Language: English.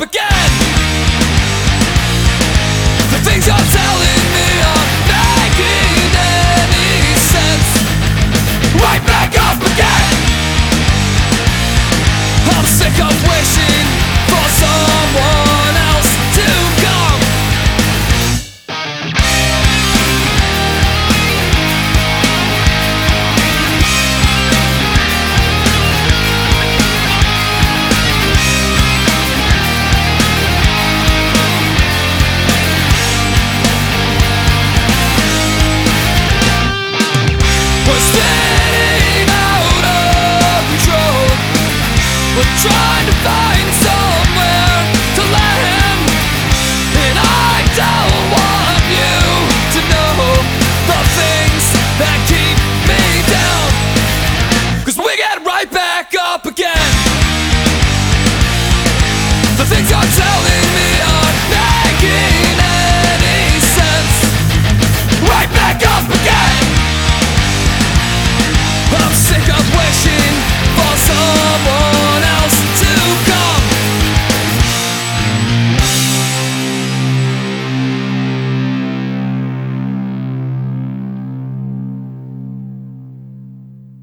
again. The things you're telling me aren't making any sense. Right back up again. I'm sick of wishing for someone else to come. We're spinning out of control. We're trying to find somewhere to land, and I don't want you to know the things that keep me down, 'cause we get right back up again. The things you're telling